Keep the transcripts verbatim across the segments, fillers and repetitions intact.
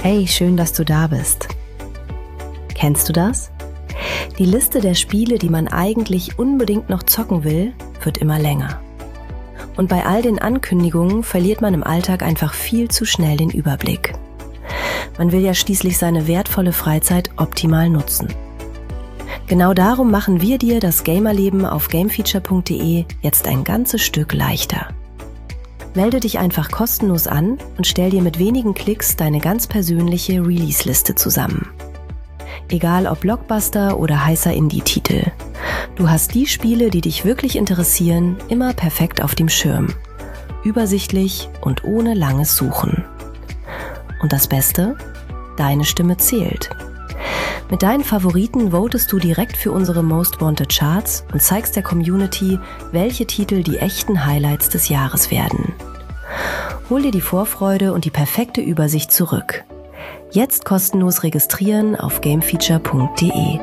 Hey, schön, dass du da bist. Kennst du das? Die Liste der Spiele, die man eigentlich unbedingt noch zocken will, wird immer länger. Und bei all den Ankündigungen verliert man im Alltag einfach viel zu schnell den Überblick. Man will ja schließlich seine wertvolle Freizeit optimal nutzen. Genau darum machen wir dir das Gamerleben auf gamefeature punkt de jetzt ein ganzes Stück leichter. Melde dich einfach kostenlos an und stell dir mit wenigen Klicks deine ganz persönliche Release-Liste zusammen. Egal ob Blockbuster oder heißer Indie-Titel. Du hast die Spiele, die dich wirklich interessieren, immer perfekt auf dem Schirm. Übersichtlich und ohne langes Suchen. Und das Beste? Deine Stimme zählt. Mit deinen Favoriten votest du direkt für unsere Most Wanted Charts und zeigst der Community, welche Titel die echten Highlights des Jahres werden. Hol dir die Vorfreude und die perfekte Übersicht zurück. Jetzt kostenlos registrieren auf gamefeature punkt de.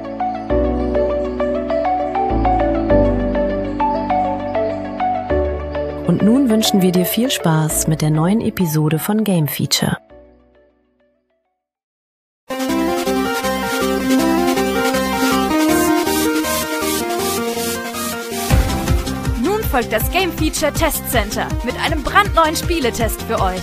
Und nun wünschen wir dir viel Spaß mit der neuen Episode von Game Feature. Folgt das Game Feature Test Center mit einem brandneuen Spieletest für euch.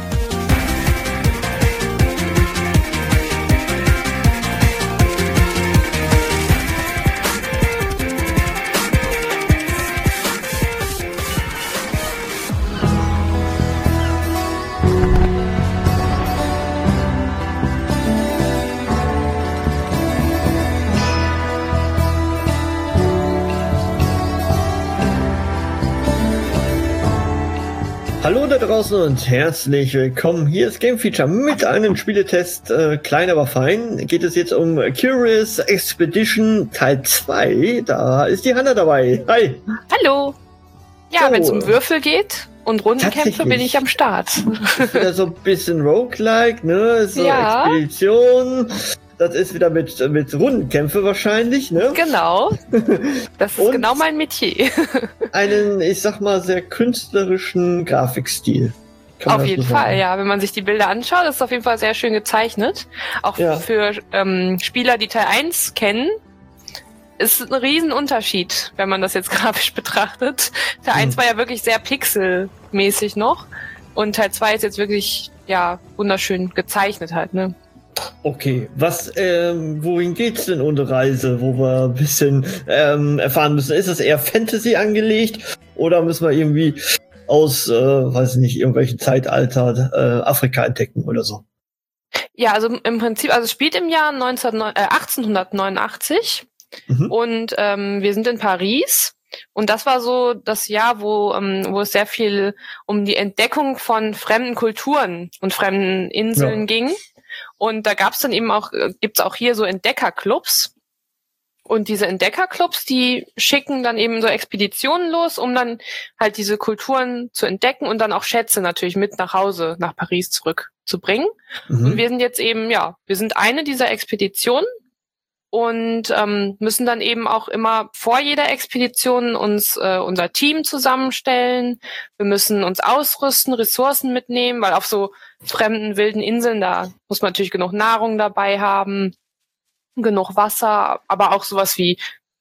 Hallo da draußen und herzlich willkommen. Hier ist Game Feature mit einem Spieletest, äh, klein aber fein. Geht es jetzt um Curious Expedition Teil zwei. Da ist die Hanna dabei. Hi. Hallo. Ja, so. Wenn es um Würfel geht und Rundenkämpfe, bin ich am Start. Wieder so ein bisschen Roguelike, ne? So ja. Expedition. Das ist wieder mit, mit Rundenkämpfe wahrscheinlich, ne? Genau. Das ist und genau mein Metier. Einen, ich sag mal, sehr künstlerischen Grafikstil. Auf jeden Fall, ja. Wenn man sich die Bilder anschaut, ist es auf jeden Fall sehr schön gezeichnet. Auch ja. für ähm, Spieler, die Teil eins kennen, ist ein Riesenunterschied, wenn man das jetzt grafisch betrachtet. Teil hm. eins war ja wirklich sehr pixelmäßig noch. Und Teil zwei ist jetzt wirklich, ja, wunderschön gezeichnet halt, ne? Okay, was, ähm, wohin geht's denn ohne Reise, wo wir ein bisschen ähm, erfahren müssen? Ist es eher Fantasy angelegt oder müssen wir irgendwie aus, äh, weiß nicht, irgendwelchen Zeitalter äh, Afrika entdecken oder so? Ja, also im Prinzip, also es spielt im Jahr achtzehnhundertneunundachtzig mhm. und ähm, wir sind in Paris. Und das war so das Jahr, wo, ähm, wo es sehr viel um die Entdeckung von fremden Kulturen und fremden Inseln ja. ging. Und da gab's dann eben auch, gibt's auch hier so Entdeckerclubs. Und diese Entdeckerclubs, die schicken dann eben so Expeditionen los, um dann halt diese Kulturen zu entdecken und dann auch Schätze natürlich mit nach Hause, nach Paris zurückzubringen. Mhm. Und wir sind jetzt eben, ja, wir sind eine dieser Expeditionen und ähm, müssen dann eben auch immer vor jeder Expedition uns äh, unser Team zusammenstellen. Wir müssen uns ausrüsten, Ressourcen mitnehmen, weil auf so fremden, wilden Inseln, da muss man natürlich genug Nahrung dabei haben, genug Wasser, aber auch sowas wie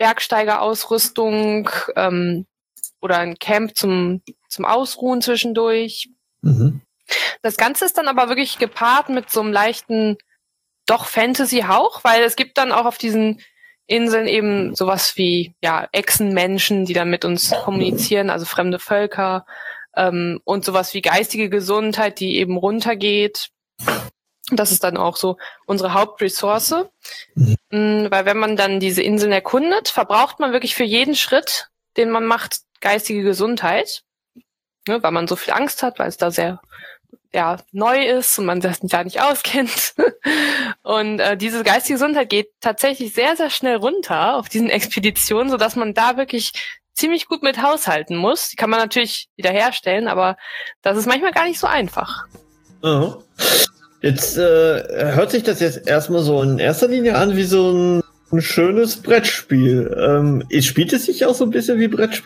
Bergsteigerausrüstung ähm, oder ein Camp zum zum Ausruhen zwischendurch. Mhm. Das Ganze ist dann aber wirklich gepaart mit so einem leichten doch Fantasy-Hauch, weil es gibt dann auch auf diesen Inseln eben sowas wie ja Echsenmenschen, die dann mit uns kommunizieren, also fremde Völker ähm, und sowas wie geistige Gesundheit, die eben runtergeht. Das ist dann auch so unsere Hauptressource, mhm. mhm, weil wenn man dann diese Inseln erkundet, verbraucht man wirklich für jeden Schritt, den man macht, geistige Gesundheit, ne, weil man so viel Angst hat, weil es da sehr ja neu ist und man das da nicht auskennt. Und äh, diese geistige Gesundheit geht tatsächlich sehr, sehr schnell runter auf diesen Expeditionen, sodass man da wirklich ziemlich gut mit haushalten muss. Die kann man natürlich wiederherstellen, aber das ist manchmal gar nicht so einfach. Oh. Jetzt äh, hört sich das jetzt erstmal so in erster Linie an wie so ein, ein schönes Brettspiel. Ähm, spielt es sich auch so ein bisschen wie Brettspiel?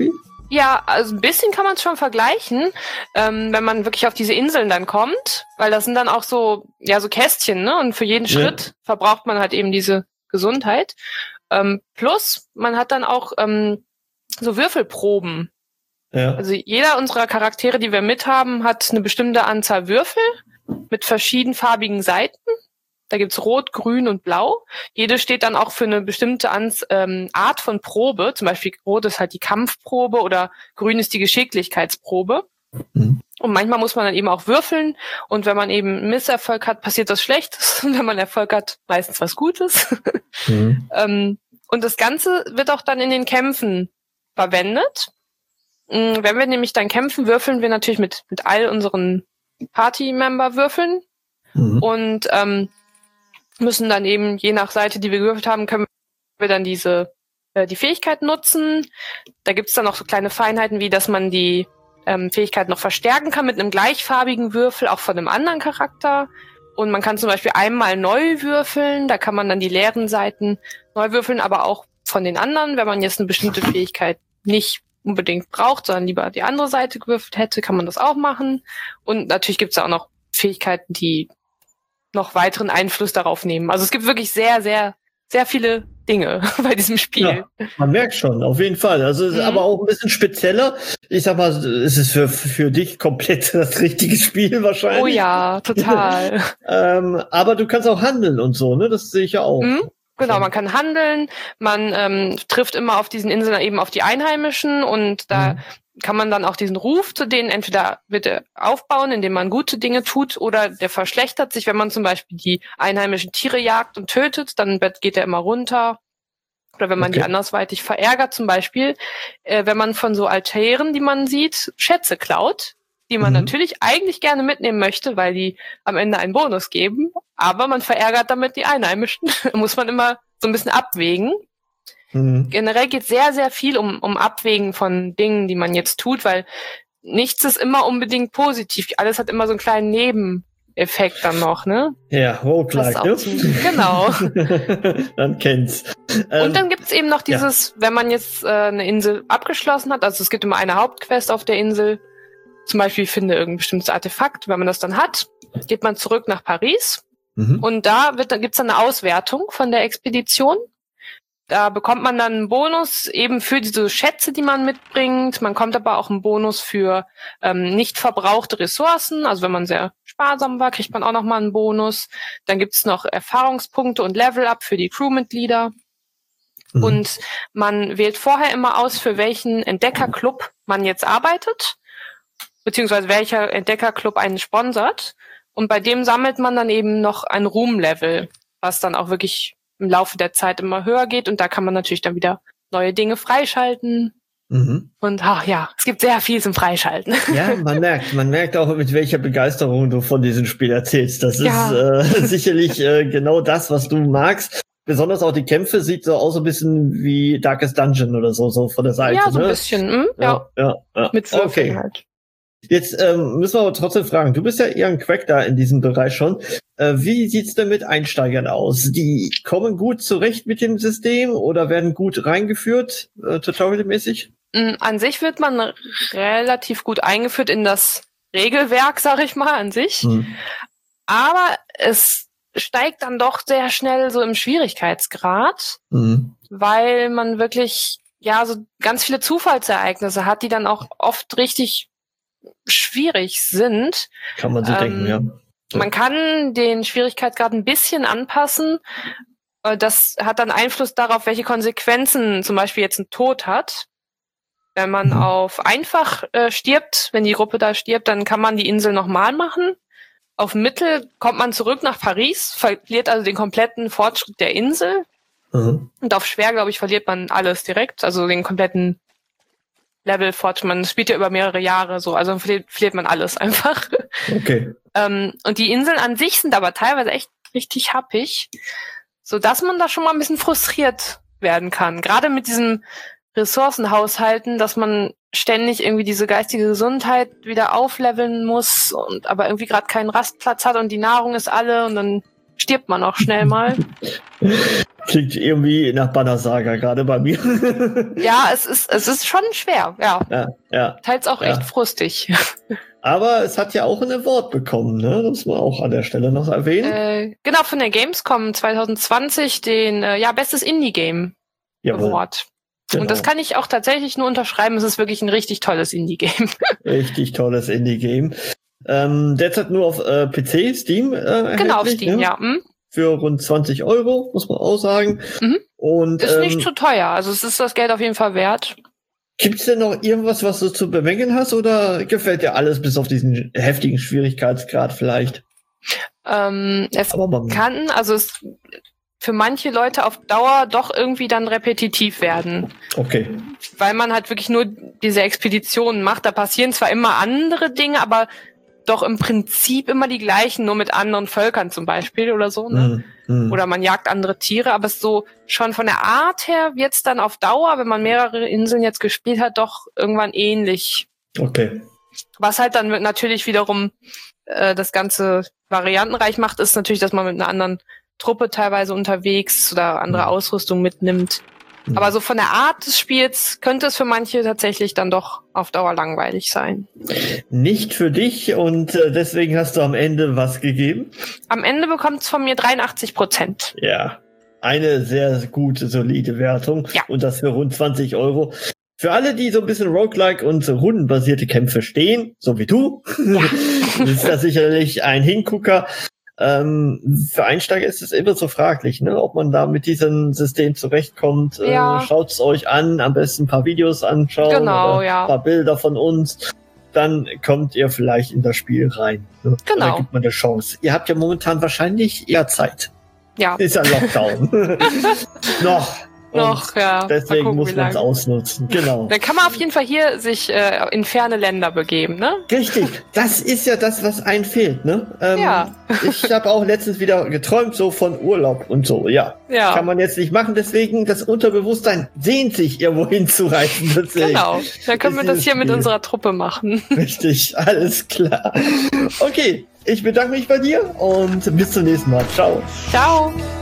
Ja, also ein bisschen kann man es schon vergleichen, ähm, wenn man wirklich auf diese Inseln dann kommt, weil das sind dann auch so, ja, so Kästchen, ne? Und für jeden ja. Schritt verbraucht man halt eben diese Gesundheit. Ähm, plus, man hat dann auch ähm, so Würfelproben. Ja. Also jeder unserer Charaktere, die wir mithaben, hat eine bestimmte Anzahl Würfel mit verschiedenfarbigen Seiten. Da gibt's Rot, Grün und Blau. Jede steht dann auch für eine bestimmte Ans- ähm, Art von Probe. Zum Beispiel Rot ist halt die Kampfprobe oder Grün ist die Geschicklichkeitsprobe. Mhm. Und manchmal muss man dann eben auch würfeln. Und wenn man eben Misserfolg hat, passiert was Schlechtes. Und wenn man Erfolg hat, meistens was Gutes. Mhm. ähm, und das Ganze wird auch dann in den Kämpfen verwendet. Wenn wir nämlich dann kämpfen, würfeln wir natürlich mit, mit all unseren Party-Member würfeln. Mhm. Und ähm, müssen dann eben, je nach Seite, die wir gewürfelt haben, können wir dann diese äh, die Fähigkeit nutzen. Da gibt's dann auch so kleine Feinheiten, wie dass man die ähm, Fähigkeit noch verstärken kann mit einem gleichfarbigen Würfel, auch von einem anderen Charakter. Und man kann zum Beispiel einmal neu würfeln, da kann man dann die leeren Seiten neu würfeln, aber auch von den anderen, wenn man jetzt eine bestimmte Fähigkeit nicht unbedingt braucht, sondern lieber die andere Seite gewürfelt hätte, kann man das auch machen. Und natürlich gibt's da auch noch Fähigkeiten, die noch weiteren Einfluss darauf nehmen. Also es gibt wirklich sehr, sehr, sehr viele Dinge bei diesem Spiel. Ja, man merkt schon, auf jeden Fall. Also es ist mhm. aber auch ein bisschen spezieller. Ich sag mal, es ist für, für dich komplett das richtige Spiel wahrscheinlich. Oh ja, total. ähm, aber du kannst auch handeln und so, ne? Das sehe ich ja auch. Mhm. Genau, man kann handeln, man ähm, trifft immer auf diesen Inseln eben auf die Einheimischen und da mhm. kann man dann auch diesen Ruf zu denen entweder bitte aufbauen, indem man gute Dinge tut, oder der verschlechtert sich, wenn man zum Beispiel die einheimischen Tiere jagt und tötet, dann geht der immer runter. Oder wenn man okay. die andersweitig verärgert, zum Beispiel, äh, wenn man von so Altären, die man sieht, Schätze klaut, die man mhm. natürlich eigentlich gerne mitnehmen möchte, weil die am Ende einen Bonus geben, aber man verärgert damit die Einheimischen. Muss man immer so ein bisschen abwägen. Mhm. Generell geht sehr, sehr viel um, um Abwägen von Dingen, die man jetzt tut, weil nichts ist immer unbedingt positiv. Alles hat immer so einen kleinen Nebeneffekt dann noch, ne? Ja, Roguelike, ne? Genau. Man kennt's. Ähm, Und dann gibt's eben noch dieses, ja. wenn man jetzt äh, eine Insel abgeschlossen hat, also es gibt immer eine Hauptquest auf der Insel, zum Beispiel finde irgendein bestimmtes Artefakt. Wenn man das dann hat, geht man zurück nach Paris. Mhm. Und da wird, dann gibt's dann eine Auswertung von der Expedition. Da bekommt man dann einen Bonus eben für diese Schätze, die man mitbringt. Man kommt aber auch einen Bonus für ähm, nicht verbrauchte Ressourcen. Also wenn man sehr sparsam war, kriegt man auch nochmal einen Bonus. Dann gibt's noch Erfahrungspunkte und Level-Up für die Crewmitglieder. Mhm. Und man wählt vorher immer aus, für welchen Entdeckerclub man jetzt arbeitet, beziehungsweise welcher Entdeckerclub einen sponsert. Und bei dem sammelt man dann eben noch ein Ruhm-Level, was dann auch wirklich im Laufe der Zeit immer höher geht. Und da kann man natürlich dann wieder neue Dinge freischalten. Mhm. Und ach ja, es gibt sehr viel zum Freischalten. Ja, man merkt, man merkt auch, mit welcher Begeisterung du von diesem Spiel erzählst. Das ja. ist äh, sicherlich äh, genau das, was du magst. Besonders auch die Kämpfe sieht so aus, so ein bisschen wie Darkest Dungeon oder so, so von der Seite. Ja, so ein ne? bisschen, hm? ja. ja, ja, ja. Mit Würfeln okay. halt. Jetzt ähm, müssen wir aber trotzdem fragen, du bist ja eher ein Crack da in diesem Bereich schon. Äh, wie sieht's denn mit Einsteigern aus? Die kommen gut zurecht mit dem System oder werden gut reingeführt, äh, tutorialmäßig? An sich wird man relativ gut eingeführt in das Regelwerk, sag ich mal, an sich. Hm. Aber es steigt dann doch sehr schnell so im Schwierigkeitsgrad, hm. weil man wirklich ja so ganz viele Zufallsereignisse hat, die dann auch oft richtig schwierig sind. Kann man so ähm, denken, ja. ja. Man kann den Schwierigkeitsgrad ein bisschen anpassen. Das hat dann Einfluss darauf, welche Konsequenzen zum Beispiel jetzt ein Tod hat. Wenn man mhm. auf einfach äh, stirbt, wenn die Gruppe da stirbt, dann kann man die Insel nochmal machen. Auf Mittel kommt man zurück nach Paris, verliert also den kompletten Fortschritt der Insel. Mhm. Und auf schwer, glaube ich, verliert man alles direkt, also den kompletten Level-Fortschritt. Man spielt ja über mehrere Jahre so, also verliert, verliert man alles einfach. Okay. ähm, und die Inseln an sich sind aber teilweise echt richtig happig, sodass man da schon mal ein bisschen frustriert werden kann. Gerade mit diesem Ressourcenhaushalten, dass man ständig irgendwie diese geistige Gesundheit wieder aufleveln muss und aber irgendwie gerade keinen Rastplatz hat und die Nahrung ist alle und dann stirbt man auch schnell mal. Klingt irgendwie nach Banner Saga gerade bei mir. Ja, es ist, es ist schon schwer, ja. Ja, ja. Teils auch ja. echt frustig. Aber es hat ja auch ein Award bekommen, ne? Das muss man auch an der Stelle noch erwähnen. Äh, genau, von der Gamescom zwanzig zwanzig den äh, ja, Bestes Indie-Game Award. Genau. Und das kann ich auch tatsächlich nur unterschreiben. Es ist wirklich ein richtig tolles Indie-Game. Richtig tolles Indie-Game. Ähm, derzeit nur auf äh, P C, Steam äh, Genau, auf Steam, ne? ja. Hm? Für rund zwanzig Euro, muss man auch sagen. Mhm. Und, ist ähm, nicht zu teuer. Also es ist das Geld auf jeden Fall wert. Gibt's denn noch irgendwas, was du zu bemängeln hast? Oder gefällt dir alles bis auf diesen heftigen Schwierigkeitsgrad vielleicht? Ähm, es kann, also es für manche Leute auf Dauer doch irgendwie dann repetitiv werden. Okay. Weil man halt wirklich nur diese Expeditionen macht. Da passieren zwar immer andere Dinge, aber doch im Prinzip immer die gleichen, nur mit anderen Völkern zum Beispiel oder so. Ne? Mm, mm. Oder man jagt andere Tiere, aber es ist so schon von der Art her wird's dann auf Dauer, wenn man mehrere Inseln jetzt gespielt hat, doch irgendwann ähnlich. Okay. Was halt dann natürlich wiederum äh, das Ganze variantenreich macht, ist natürlich, dass man mit einer anderen Truppe teilweise unterwegs oder andere mhm. Ausrüstung mitnimmt. Mhm. Aber so von der Art des Spiels könnte es für manche tatsächlich dann doch auf Dauer langweilig sein. Nicht für dich und äh, deswegen hast du am Ende was gegeben? Am Ende bekommt es von mir dreiundachtzig Prozent. Ja, eine sehr gute, solide Wertung. Ja. Und das für rund zwanzig Euro. Für alle, die so ein bisschen Roguelike und so rundenbasierte Kämpfe stehen, so wie du, ja. ist das sicherlich ein Hingucker. Ähm, für Einsteiger ist es immer so fraglich, ne, ob man da mit diesem System zurechtkommt. Ja. Äh, schaut's euch an, am besten ein paar Videos anschauen, genau, oder ja. ein paar Bilder von uns. Dann kommt ihr vielleicht in das Spiel rein. Ne? Genau. Da gibt man eine Chance. Ihr habt ja momentan wahrscheinlich eher Zeit. Ja. Ist ja Lockdown. Noch. Und Noch, ja. Deswegen gucken, muss man es ausnutzen. Genau. Dann kann man auf jeden Fall hier sich äh, in ferne Länder begeben, ne? Richtig. Das ist ja das, was einem fehlt, ne? Ähm, ja. Ich habe auch letztens wieder geträumt, so von Urlaub und so, ja. Ja. Kann man jetzt nicht machen, deswegen das Unterbewusstsein sehnt sich, irgendwo hinzureisen. Deswegen. Genau. Dann können wir das hier Spiel. mit unserer Truppe machen. Richtig, alles klar. Okay, ich bedanke mich bei dir und bis zum nächsten Mal. Ciao. Ciao.